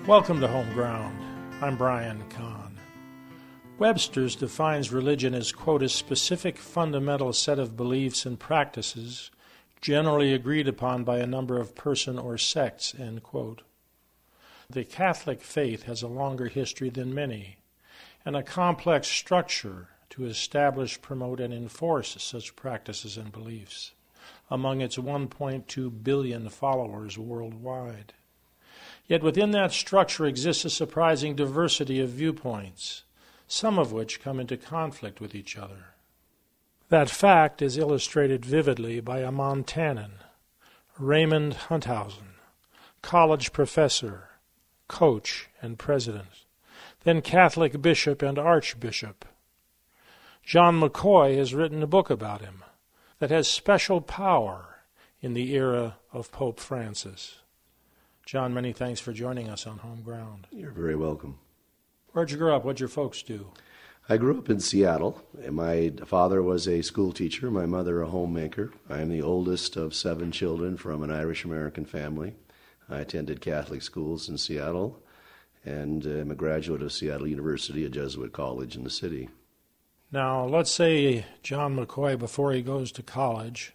Welcome to Home Ground. I'm Brian Kahn. Webster's defines religion as, quote, a specific fundamental set of beliefs and practices generally agreed upon by a number of persons or sects, end quote. The Catholic faith has a longer history than many, and a complex structure to establish, promote, and enforce such practices and beliefs among its 1.2 billion followers worldwide. Yet within that structure exists a surprising diversity of viewpoints, some of which come into conflict with each other. That fact is illustrated vividly by a Montanan, Raymond Hunthausen, college professor, coach, and president, then Catholic bishop and archbishop. John McCoy has written a book about him that has special power in the era of Pope Francis. John, many thanks for joining us on Home Ground. You're very welcome. Where'd you grow up? What'd your folks do? I grew up in Seattle. My father was a school teacher, my mother a homemaker. I am the oldest of 7 children from an Irish-American family. I attended Catholic schools in Seattle and am a graduate of Seattle University, a Jesuit college in the city. Now, let's say John McCoy, before he goes to college,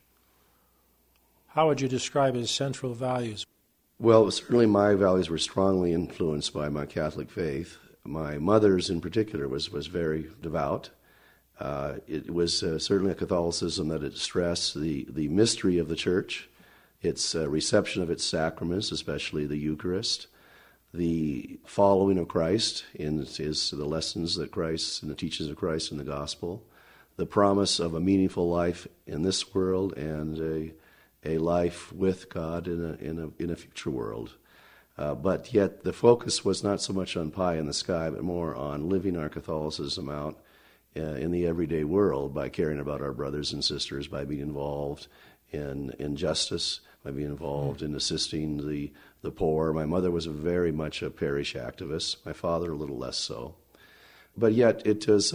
how would you describe his central values? Well, certainly my values were strongly influenced by my Catholic faith. My mother's in particular was very devout. It was certainly a Catholicism that it stressed the mystery of the Church, its reception of its sacraments, especially the Eucharist, the following of Christ in the lessons that Christ and the teachings of Christ in the Gospel, the promise of a meaningful life in this world and a life with God in a future world. But yet the focus was not so much on pie in the sky, but more on living our Catholicism out in the everyday world by caring about our brothers and sisters, by being involved in justice, by being involved in assisting the poor. My mother was very much a parish activist. My father a little less so. But yet it was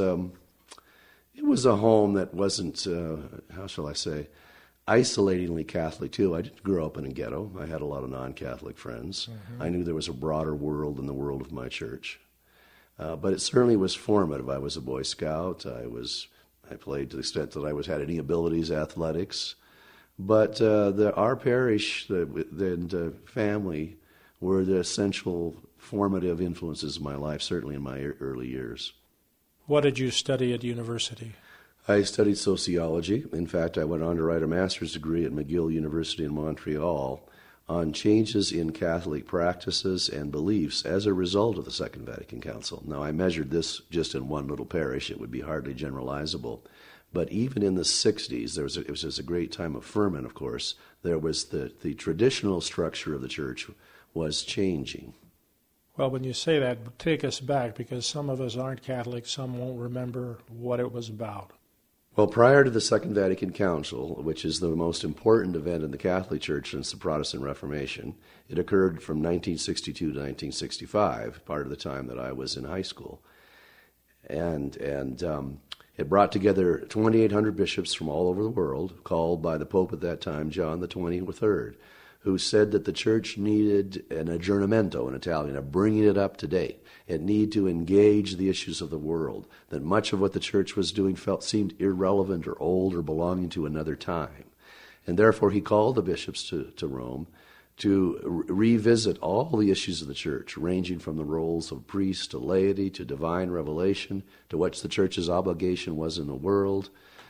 a home that wasn't, how shall I say, isolatingly Catholic, too. I didn't grow up in a ghetto. I had a lot of non-Catholic friends. Mm-hmm. I knew there was a broader world than the world of my church. But it certainly was formative. I was a Boy Scout. I played to the extent that I had any abilities, athletics. But our parish and family were the essential formative influences in my life, certainly in my early years. What did you study at university? I studied sociology. In fact, I went on to write a master's degree at McGill University in Montreal on changes in Catholic practices and beliefs as a result of the Second Vatican Council. Now, I measured this just in one little parish. It would be hardly generalizable. But even in the 60s, it was just a great time of ferment, of course. There was the traditional structure of the church was changing. Well, when you say that, take us back, because some of us aren't Catholic, some won't remember what it was about. Well, prior to the Second Vatican Council, which is the most important event in the Catholic Church since the Protestant Reformation, it occurred from 1962 to 1965, part of the time that I was in high school. And it brought together 2,800 bishops from all over the world, called by the Pope at that time, John the 23rd, who said that the Church needed an aggiornamento in Italian, a bringing it up to date. It needed to engage the issues of the world, that much of what the Church was doing seemed irrelevant or old or belonging to another time. And therefore he called the bishops to Rome to revisit all the issues of the Church, ranging from the roles of priest to laity to divine revelation, to what the Church's obligation was in the world,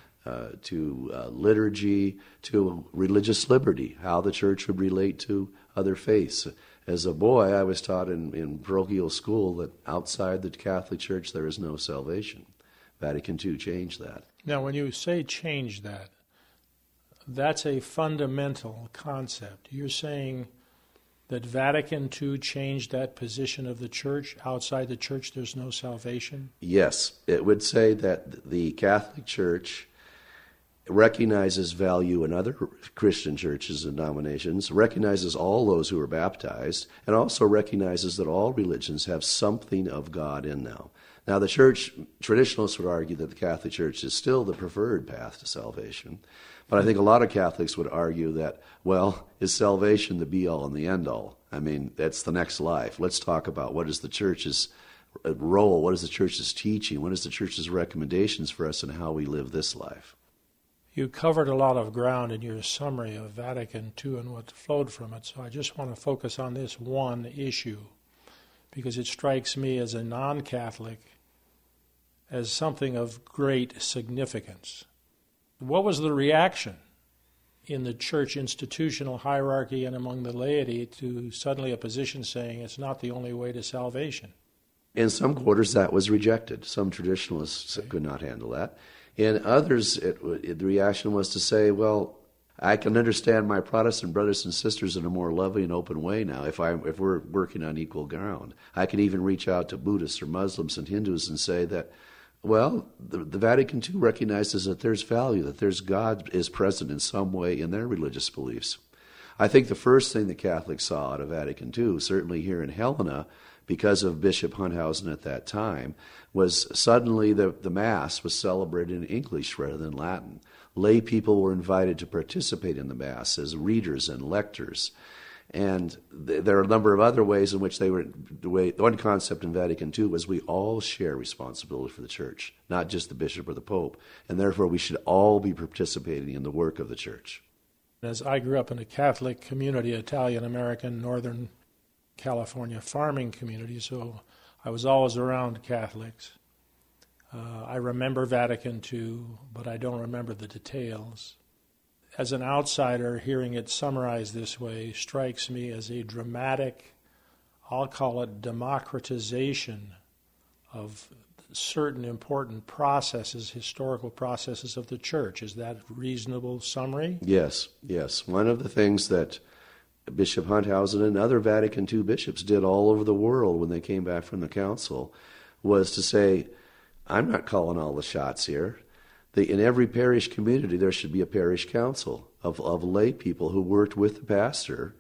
to liturgy, to religious liberty, how the Church would relate to other faiths. As a boy, I was taught in parochial school that outside the Catholic Church there is no salvation. Vatican II changed that. Now, when you say change that, that's a fundamental concept. You're saying that Vatican II changed that position of the Church? Outside the Church there's no salvation? Yes. It would say that the Catholic Church recognizes value in other Christian churches and denominations, recognizes all those who are baptized, and also recognizes that all religions have something of God in them. Now, the church, traditionalists would argue that the Catholic Church is still the preferred path to salvation. But I think a lot of Catholics would argue that, well, is salvation the be-all and the end-all? I mean, that's the next life. Let's talk about what is the church's role, what is the church's teaching, what is the church's recommendations for us and how we live this life. You covered a lot of ground in your summary of Vatican II and what flowed from it, so I just want to focus on this one issue, because it strikes me as a non-Catholic as something of great significance. What was the reaction in the church institutional hierarchy and among the laity to suddenly a position saying it's not the only way to salvation? In some quarters, that was rejected. Some traditionalists could not handle that. In others, the reaction was to say, well, I can understand my Protestant brothers and sisters in a more loving and open way now if we're working on equal ground. I can even reach out to Buddhists or Muslims and Hindus and say that, well, the Vatican II recognizes that there's value, that there's God is present in some way in their religious beliefs. I think the first thing the Catholics saw out of Vatican II, certainly here in Helena, because of Bishop Hunthausen at that time, was suddenly the Mass was celebrated in English rather than Latin. Lay people were invited to participate in the Mass as readers and lectors. And there are a number of other ways in which one concept in Vatican II was we all share responsibility for the Church, not just the bishop or the pope, and therefore we should all be participating in the work of the Church. As I grew up in a Catholic community, Italian-American, Northern California farming community, so I was always around Catholics. I remember Vatican II, but I don't remember the details. As an outsider, hearing it summarized this way strikes me as a dramatic, I'll call it democratization of certain important processes, historical processes of the Church. Is that a reasonable summary? Yes. One of the things that Bishop Hunthausen and other Vatican II bishops did all over the world when they came back from the council was to say, I'm not calling all the shots here. In every parish community, there should be a parish council of lay people who worked with the pastor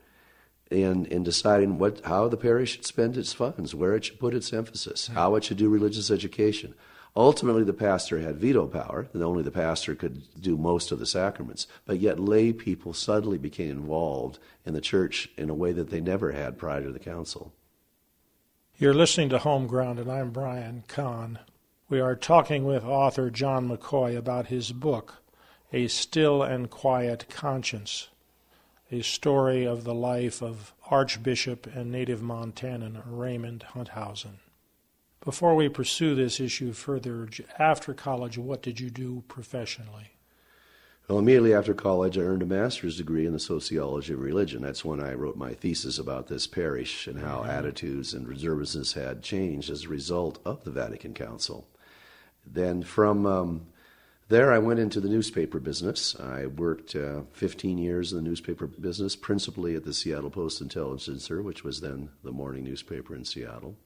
in deciding how the parish should spend its funds, where it should put its emphasis, how it should do religious education. Ultimately, the pastor had veto power, and only the pastor could do most of the sacraments. But yet lay people suddenly became involved in the church in a way that they never had prior to the council. You're listening to Home Ground, and I'm Brian Kahn. We are talking with author John McCoy about his book, A Still and Quiet Conscience, a story of the life of Archbishop and native Montanan Raymond Hunthausen. Before we pursue this issue further, after college, what did you do professionally? Well, immediately after college, I earned a master's degree in the sociology of religion. That's when I wrote my thesis about this parish and how attitudes and observances had changed as a result of the Vatican Council. Then from there, I went into the newspaper business. I worked 15 years in the newspaper business, principally at the Seattle Post-Intelligencer, which was then the morning newspaper in Seattle.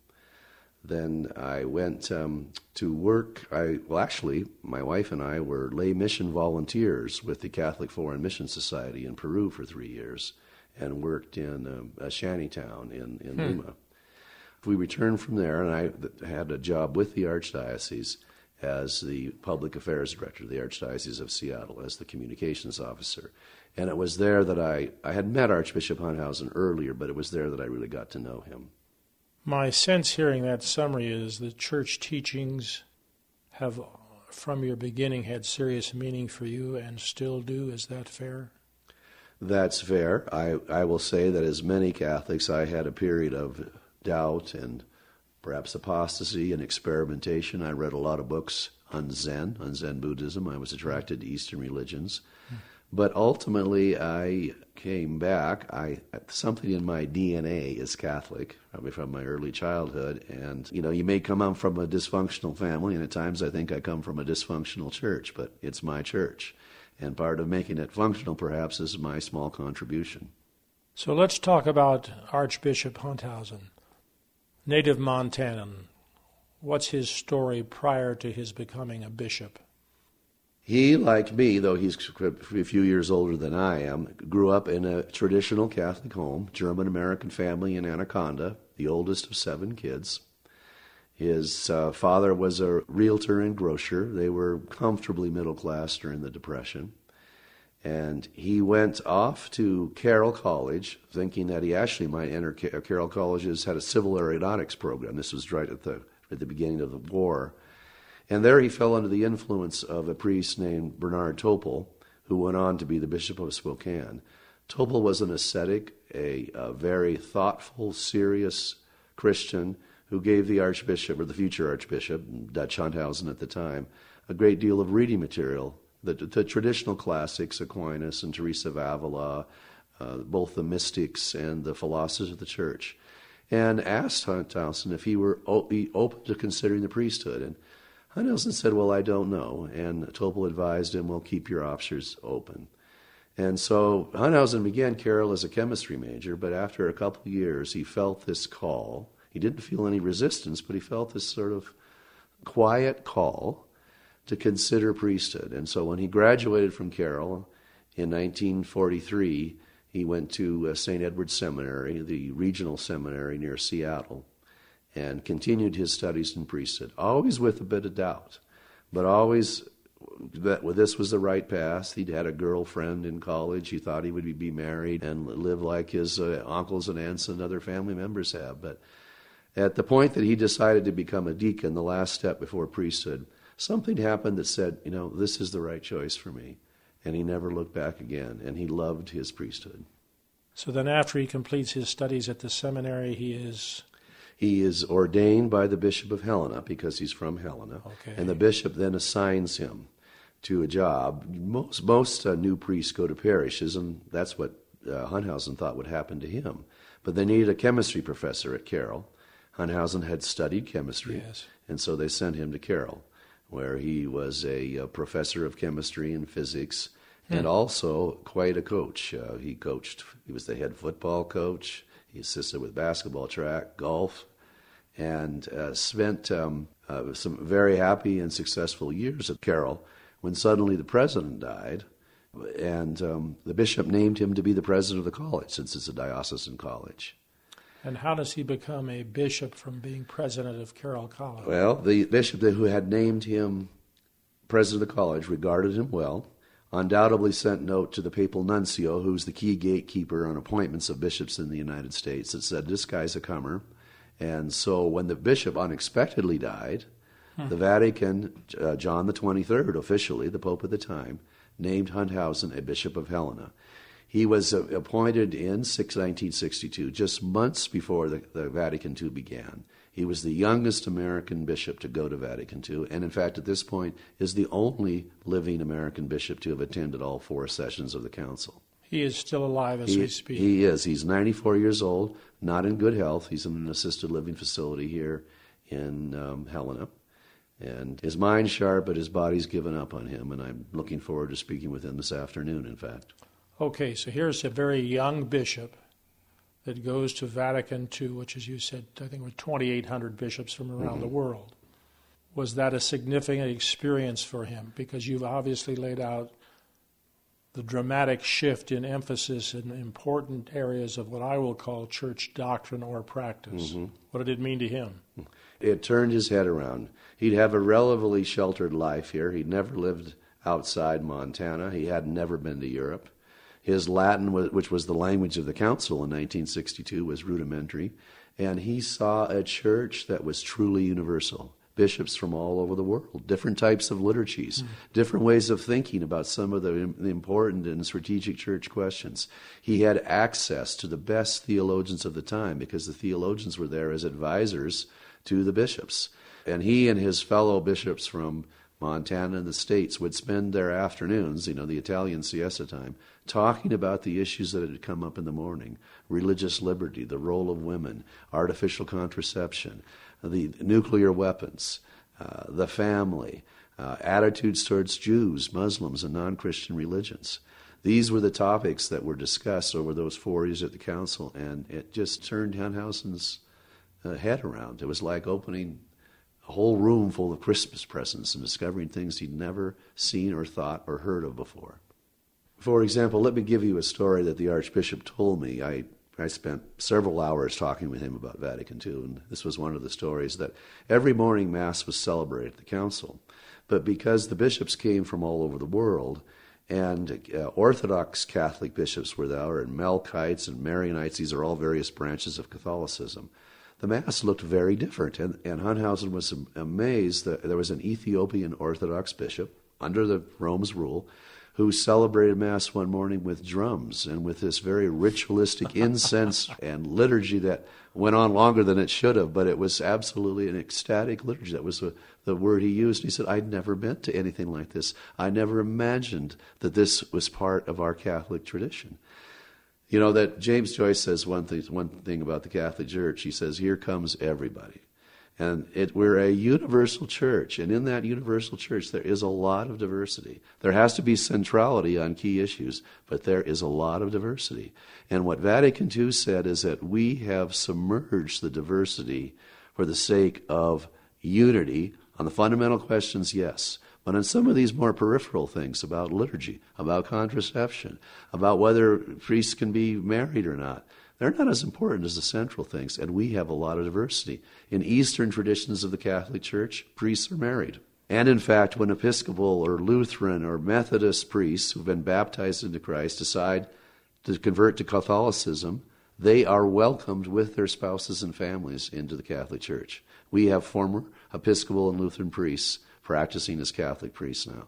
Then I went to work. Actually, my wife and I were lay mission volunteers with the Catholic Foreign Mission Society in Peru for 3 years and worked in a shantytown in Lima. We returned from there, and I had a job with the Archdiocese as the public affairs director of the Archdiocese of Seattle, as the communications officer. And it was there that I had met Archbishop Hunthausen earlier, but it was there that I really got to know him. My sense hearing that summary is that church teachings have, from your beginning, had serious meaning for you and still do. Is that fair? That's fair. I will say that as many Catholics, I had a period of doubt and perhaps apostasy and experimentation. I read a lot of books on Zen Buddhism. I was attracted to Eastern religions. But ultimately, I came back. Something in my DNA is Catholic, probably from my early childhood. And, you may come out from a dysfunctional family, and at times I think I come from a dysfunctional church, but it's my church. And part of making it functional, perhaps, is my small contribution. So let's talk about Archbishop Hunthausen. Native Montanan, what's his story prior to his becoming a bishop? He, like me, though he's a few years older than I am, grew up in a traditional Catholic home, German-American family in Anaconda, the oldest of 7 kids. His father was a realtor and grocer. They were comfortably middle class during the Depression. And he went off to Carroll College, thinking that he actually might enter Carroll College's had a civil aeronautics program. This was right at the beginning of the war. And there he fell under the influence of a priest named Bernard Topel, who went on to be the Bishop of Spokane. Topel was an ascetic, a very thoughtful, serious Christian who gave the Archbishop, or the future Archbishop, Dutch Hunthausen at the time, a great deal of reading material. The traditional classics, Aquinas and Teresa of Avila, both the mystics and the philosophers of the church, and asked Hunthausen if he were open to considering the priesthood. And Hunthausen said, well, I don't know. And Topel advised him, well, keep your options open. And so Hunthausen began Carroll as a chemistry major, but after a couple of years, he felt this call. He didn't feel any resistance, but he felt this sort of quiet call to consider priesthood. And so when he graduated from Carroll in 1943, he went to St. Edward's Seminary, the regional seminary near Seattle, and continued his studies in priesthood, always with a bit of doubt, but always that this was the right path. He'd had a girlfriend in college. He thought he would be married and live like his uncles and aunts and other family members have. But at the point that he decided to become a deacon, the last step before priesthood, something happened that said, this is the right choice for me. And he never looked back again, and he loved his priesthood. So then after he completes his studies at the seminary, he is ordained by the Bishop of Helena, because he's from Helena. Okay. And the bishop then assigns him to a job. Most new priests go to parishes, and that's what Hunthausen thought would happen to him. But they needed a chemistry professor at Carroll. Hunthausen had studied chemistry, yes, and so they sent him to Carroll, where he was a professor of chemistry and physics, and also quite a coach. He was the head football coach. He assisted with basketball, track, golf, and spent some very happy and successful years at Carroll when suddenly the president died, and the bishop named him to be the president of the college, since it's a diocesan college. And how does he become a bishop from being president of Carroll College? Well, the bishop who had named him president of the college regarded him well, undoubtedly sent note to the papal nuncio, who's the key gatekeeper on appointments of bishops in the United States, that said, this guy's a comer. And so when the bishop unexpectedly died, the Vatican, John the 23rd, officially, the Pope at the time, named Hunthausen a bishop of Helena. He was appointed in 1962, just months before the Vatican II began. He was the youngest American bishop to go to Vatican II, and in fact, at this point, is the only living American bishop to have attended all 4 sessions of the council. He is still alive as we speak. He is. He's 94 years old, not in good health. He's in an assisted living facility here in Helena. And his mind's sharp, but his body's given up on him, and I'm looking forward to speaking with him this afternoon, in fact. Okay, so here's a very young bishop that goes to Vatican II, which, as you said, I think were 2,800 bishops from around the world. Was that a significant experience for him? Because you've obviously laid out the dramatic shift in emphasis in important areas of what I will call church doctrine or practice. What did it mean to him? It turned his head around. He'd have a relatively sheltered life here. He'd never lived outside Montana. He had never been to Europe. His Latin, which was the language of the council in 1962, was rudimentary. And he saw a church that was truly universal. Bishops from all over the world, different types of liturgies, different ways of thinking about some of the important and strategic church questions. He had access to the best theologians of the time because the theologians were there as advisors to the bishops. And he and his fellow bishops from Montana and the States would spend their afternoons, the Italian siesta time, talking about the issues that had come up in the morning: religious liberty, the role of women, artificial contraception, the nuclear weapons, the family, attitudes towards Jews, Muslims, and non-Christian religions. These were the topics that were discussed over those 4 years at the council, and it just turned Hunthausen's head around. It was like opening a whole room full of Christmas presents and discovering things he'd never seen or thought or heard of before. For example, let me give you a story that the Archbishop told me. I I spent several hours talking with him about Vatican II, and this was one of the stories that every morning Mass was celebrated at the council. But because the bishops came from all over the world, and Orthodox Catholic bishops were there, and Melkites and Marianites, these are all various branches of Catholicism, the Mass looked very different. And Hunhausen was amazed that there was an Ethiopian Orthodox bishop, under the Rome's rule, who celebrated Mass one morning with drums and with this very ritualistic incense and liturgy that went on longer than it should have, but it was absolutely an ecstatic liturgy. That was the word he used. He said, I'd never been to anything like this. I never imagined that this was part of our Catholic tradition. You know, that James Joyce says one thing about the Catholic Church. He says, here comes everybody. And we're a universal church, and in that universal church there is a lot of diversity. There has to be centrality on key issues, but there is a lot of diversity. And what Vatican II said is that we have submerged the diversity for the sake of unity. On the fundamental questions, yes. But on some of these more peripheral things about liturgy, about contraception, about whether priests can be married or not, they're not as important as the central things, and we have a lot of diversity. In Eastern traditions of the Catholic Church, priests are married. And in fact, when Episcopal or Lutheran or Methodist priests who've been baptized into Christ decide to convert to Catholicism, they are welcomed with their spouses and families into the Catholic Church. We have former Episcopal and Lutheran priests practicing as Catholic priests now.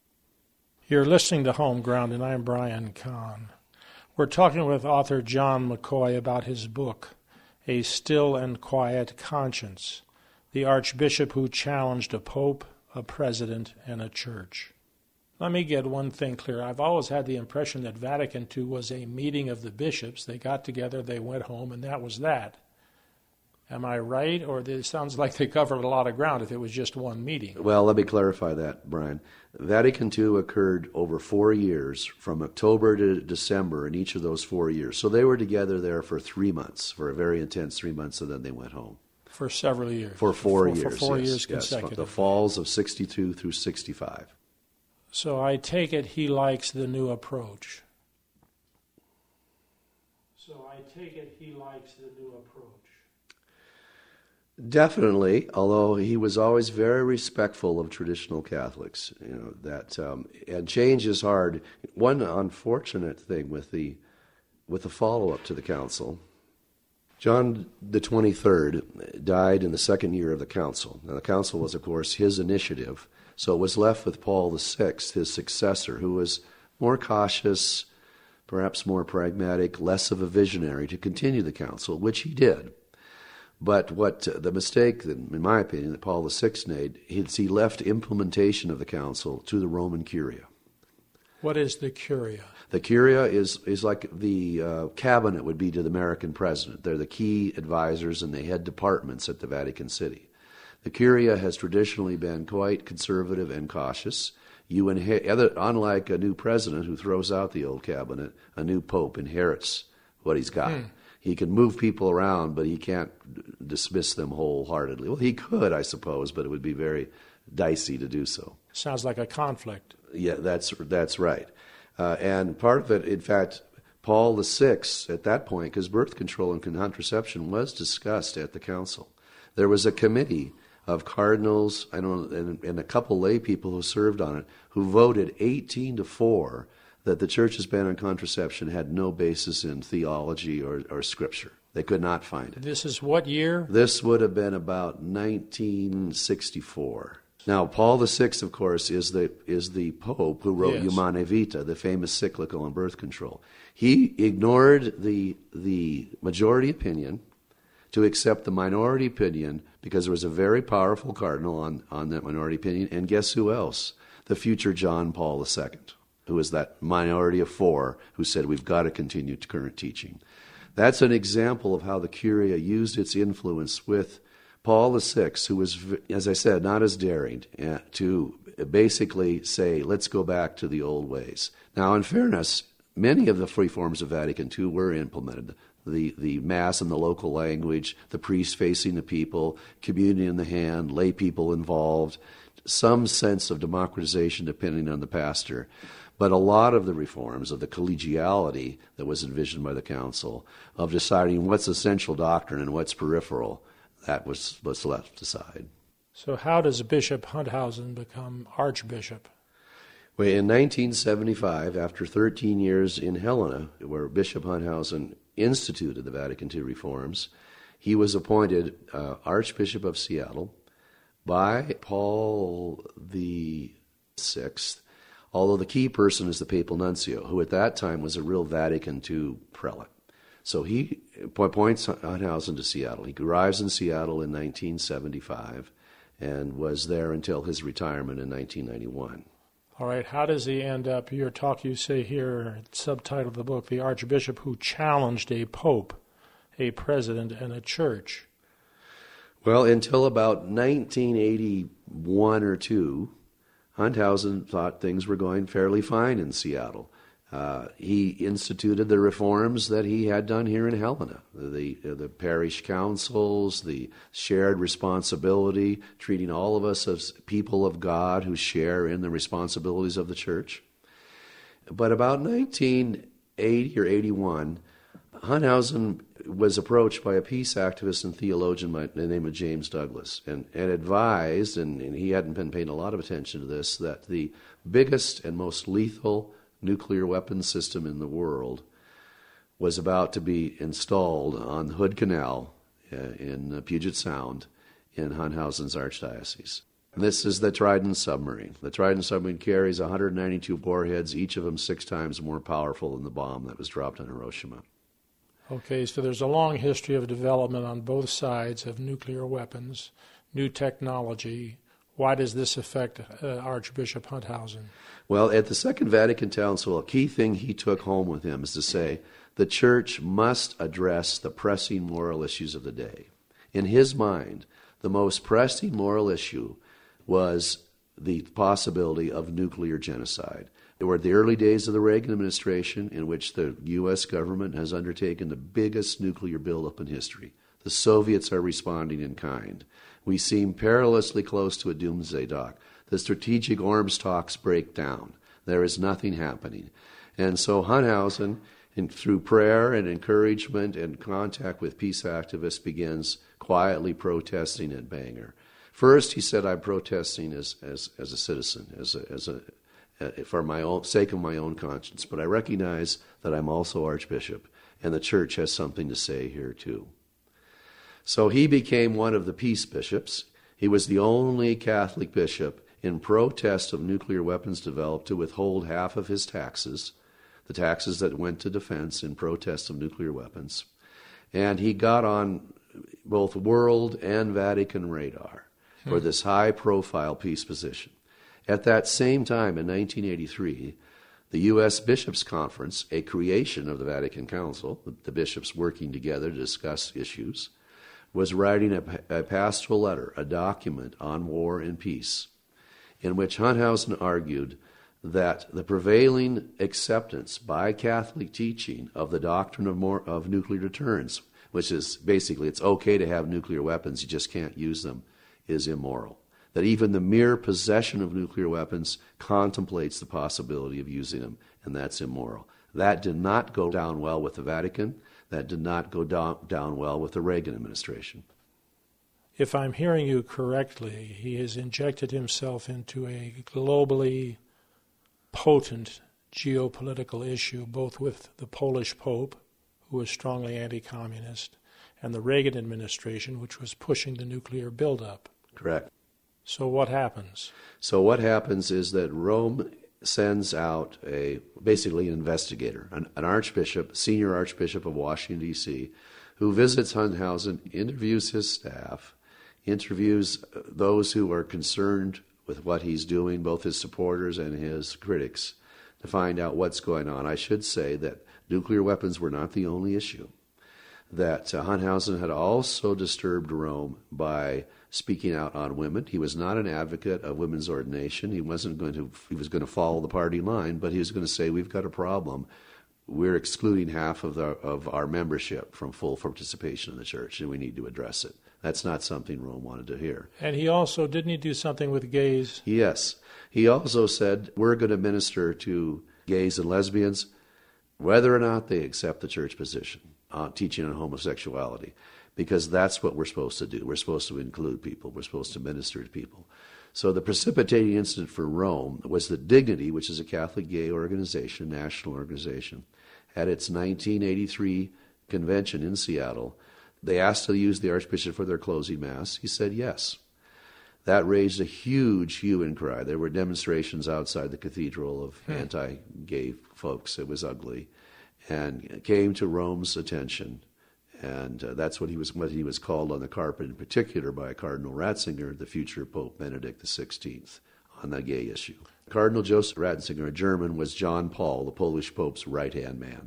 You're listening to Home Ground, and I'm Brian Kahn. We're talking with author John McCoy about his book, A Still and Quiet Conscience, the Archbishop Who Challenged a Pope, a President, and a Church. Let me get one thing clear. I've always had the impression that Vatican II was a meeting of the bishops. They got together, they went home, and that was that. Am I right? Or it sounds like they covered a lot of ground if it was just one meeting. Well, let me clarify that, Brian. Vatican II occurred over 4 years, from October to December in each of those 4 years. So they were together there for 3 months, for a very intense 3 months, and then they went home. For several years. For 4 years, For 4 yes, years consecutively. The falls of 62 through 65. So I take it he likes the new approach. Definitely, although he was always very respectful of traditional Catholics. And change is hard. One unfortunate thing with the follow-up to the council, John the 23rd died in the second year of the council. Now, the council was, of course, his initiative, so it was left with Paul VI, his successor, who was more cautious, perhaps more pragmatic, less of a visionary, to continue the council, which he did. But what the mistake, in my opinion, that Paul VI made, is he left implementation of the council to the Roman Curia. What is the Curia? The Curia is like the cabinet would be to the American president. They're the key advisors, and they head departments at the Vatican City. The Curia has traditionally been quite conservative and cautious. Unlike a new president who throws out the old cabinet, a new pope inherits what he's got. He can move people around, but he can't dismiss them wholeheartedly. Well, he could, I suppose, but it would be very dicey to do so. Sounds like a conflict. Yeah, that's right. And part of it, in fact, Paul VI, at that point, because birth control and contraception was discussed at the council, there was a committee of cardinals and a couple lay people who served on it, who voted 18-4 that the church's ban on contraception had no basis in theology or scripture. They could not find it. This is what year? This would have been about 1964. Now, Paul VI, of course, is the Pope who wrote Humane Vitae, the famous cyclical on birth control. He ignored the majority opinion to accept the minority opinion because there was a very powerful cardinal on that minority opinion. And guess who else? The future John Paul II, who was that minority of 4 who said we've got to continue to current teaching. That's an example of how the Curia used its influence with Paul VI, who was, as I said, not as daring, to basically say, let's go back to the old ways. Now, in fairness, many of the free forms of Vatican II were implemented. The Mass in the local language, the priest facing the people, communion in the hand, lay people involved, some sense of democratization depending on the pastor. But a lot of the reforms, of the collegiality that was envisioned by the council, of deciding what's essential doctrine and what's peripheral, that was left aside. So how does Bishop Hunthausen become Archbishop? Well, in 1975, after 13 years in Helena, where Bishop Hunthausen instituted the Vatican II reforms, he was appointed Archbishop of Seattle by Paul VI, although the key person is the papal nuncio, who at that time was a real Vatican II prelate. So he appoints Hunthausen to Seattle. He arrives in Seattle in 1975 and was there until his retirement in 1991. All right, how does he end up, you say here, subtitle of the book, the Archbishop who challenged a pope, a president, and a church? Well, until about 1981 or 2, Hunthausen thought things were going fairly fine in Seattle. He instituted the reforms that he had done here in Helena, the parish councils, the shared responsibility, treating all of us as people of God who share in the responsibilities of the church. But about 1980 or 81, Hunthausen was approached by a peace activist and theologian by the name of James Douglas and advised, and he hadn't been paying a lot of attention to this, that the biggest and most lethal nuclear weapons system in the world was about to be installed on Hood Canal in Puget Sound in Hunthausen's archdiocese. This is the Trident submarine. The Trident submarine carries 192 warheads, each of them 6 times more powerful than the bomb that was dropped on Hiroshima. Okay, so there's a long history of development on both sides of nuclear weapons, new technology. Why does this affect Archbishop Hunthausen? Well, at the Second Vatican Council, a key thing he took home with him is to say the church must address the pressing moral issues of the day. In his mind, the most pressing moral issue was the possibility of nuclear genocide. There were the early days of the Reagan administration in which the U.S. government has undertaken the biggest nuclear buildup in history. The Soviets are responding in kind. We seem perilously close to a doomsday dock. The strategic arms talks break down. There is nothing happening. And so Hunthausen, through prayer and encouragement and contact with peace activists, begins quietly protesting at Bangor. First, he said, I'm protesting as a citizen, for my own sake of my own conscience, but I recognize that I'm also Archbishop, and the church has something to say here too. So he became one of the peace bishops. He was the only Catholic bishop in protest of nuclear weapons developed to withhold half of his taxes, the taxes that went to defense in protest of nuclear weapons. And he got on both world and Vatican radar for this high-profile peace position. At that same time, in 1983, the U.S. Bishops' Conference, a creation of the Vatican Council, the bishops working together to discuss issues, was writing a pastoral letter, a document on war and peace, in which Hunthausen argued that the prevailing acceptance by Catholic teaching of the doctrine of nuclear deterrence, which is basically it's okay to have nuclear weapons, you just can't use them, is immoral. That even the mere possession of nuclear weapons contemplates the possibility of using them, and that's immoral. That did not go down well with the Vatican. That did not go down well with the Reagan administration. If I'm hearing you correctly, he has injected himself into a globally potent geopolitical issue, both with the Polish Pope, who was strongly anti-communist, and the Reagan administration, which was pushing the nuclear buildup. Correct. So what happens? So what happens is that Rome sends out basically an investigator, an archbishop, senior archbishop of Washington, D.C., who visits Hunthausen, interviews his staff, interviews those who are concerned with what he's doing, both his supporters and his critics, to find out what's going on. I should say that nuclear weapons were not the only issue, that Hunthausen had also disturbed Rome by speaking out on women. He was not an advocate of women's ordination. He was going to follow the party line, but he was going to say, we've got a problem. We're excluding half of our membership from full participation in the church, and we need to address it. That's not something Rome wanted to hear. And he also, didn't he do something with gays? Yes. He also said, we're going to minister to gays and lesbians whether or not they accept the church position on teaching on homosexuality, because that's what we're supposed to do. We're supposed to include people. We're supposed to minister to people. So the precipitating incident for Rome was that Dignity, which is a Catholic gay organization, national organization, at its 1983 convention in Seattle, they asked to use the Archbishop for their closing Mass. He said yes. That raised a huge hue and cry. There were demonstrations outside the cathedral of anti-gay folks. It was ugly, and it came to Rome's attention. And that's what he was called on the carpet, in particular by Cardinal Ratzinger, the future Pope Benedict XVI, on the gay issue. Cardinal Joseph Ratzinger, a German, was John Paul, the Polish Pope's right-hand man.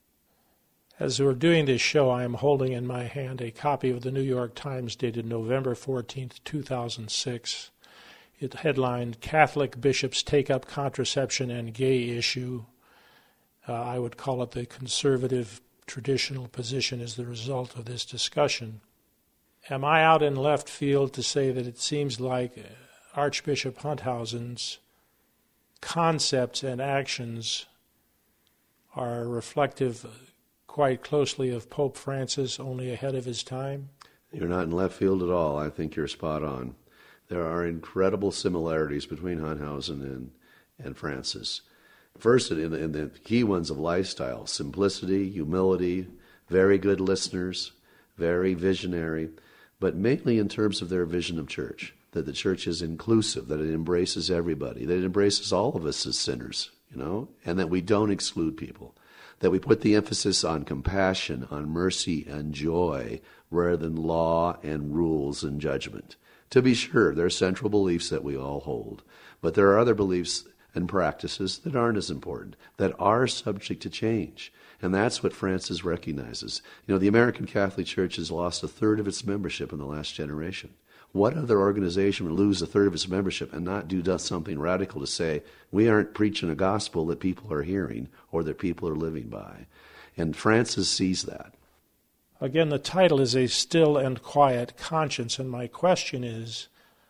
As we're doing this show, I am holding in my hand a copy of the New York Times dated November 14th, 2006. It headlined, "Catholic Bishops Take Up Contraception and Gay Issue." I would call it the conservative traditional position as the result of this discussion. Am I out in left field to say that it seems like Archbishop Hunthausen's concepts and actions are reflective quite closely of Pope Francis, only ahead of his time? You're not in left field at all. I think you're spot on. There are incredible similarities between Hunthausen and Francis. First, in the key ones of lifestyle: simplicity, humility, very good listeners, very visionary, but mainly in terms of their vision of church, that the church is inclusive, that it embraces everybody, that it embraces all of us as sinners, and that we don't exclude people, that we put the emphasis on compassion, on mercy and joy, rather than law and rules and judgment. To be sure, there are central beliefs that we all hold, but there are other beliefs and practices that aren't as important, that are subject to change. And that's what Francis recognizes. The American Catholic Church has lost a third of its membership in the last generation. What other organization would lose a third of its membership and not do something radical to say, we aren't preaching a gospel that people are hearing or that people are living by? And Francis sees that. Again, the title is A Still and Quiet Conscience, and my question is,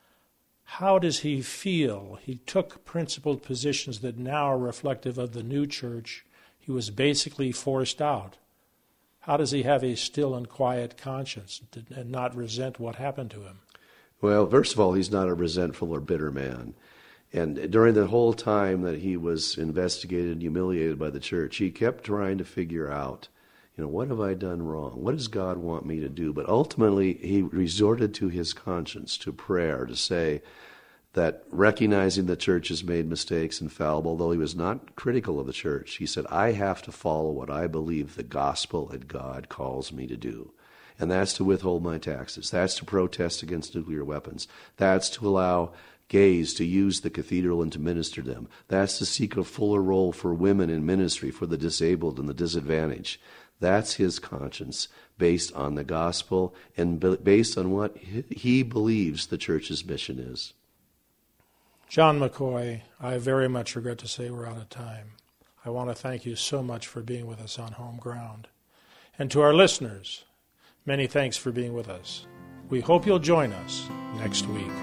how does he feel? He took principled positions that now are reflective of the new church. He was basically forced out. How does he have a still and quiet conscience and not resent what happened to him? Well, first of all, he's not a resentful or bitter man. And during the whole time that he was investigated and humiliated by the church, he kept trying to figure out, what have I done wrong? What does God want me to do? But ultimately, he resorted to his conscience, to prayer, to say that recognizing the church has made mistakes and fallible, although he was not critical of the church, he said, I have to follow what I believe the gospel and God calls me to do. And that's to withhold my taxes. That's to protest against nuclear weapons. That's to allow gays to use the cathedral and to minister to them. That's to seek a fuller role for women in ministry, for the disabled and the disadvantaged. That's his conscience, based on the gospel and based on what he believes the church's mission is. John McCoy, I very much regret to say we're out of time. I want to thank you so much for being with us on Home Ground. And to our listeners, many thanks for being with us. We hope you'll join us next week.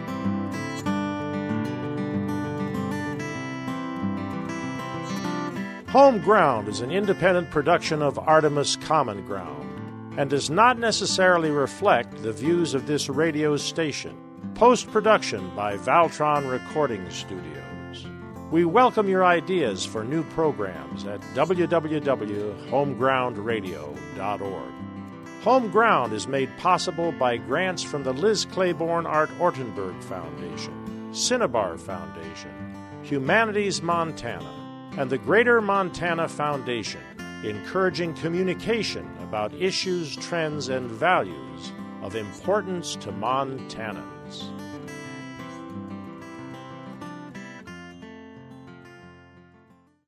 Home Ground is an independent production of Artemis Common Ground and does not necessarily reflect the views of this radio station. Post-production by Valtron Recording Studios. We welcome your ideas for new programs at www.homegroundradio.org. Home Ground is made possible by grants from the Liz Claiborne Art Ortenberg Foundation, Cinnabar Foundation, Humanities Montana, and the Greater Montana Foundation, encouraging communication about issues, trends, and values of importance to Montanans.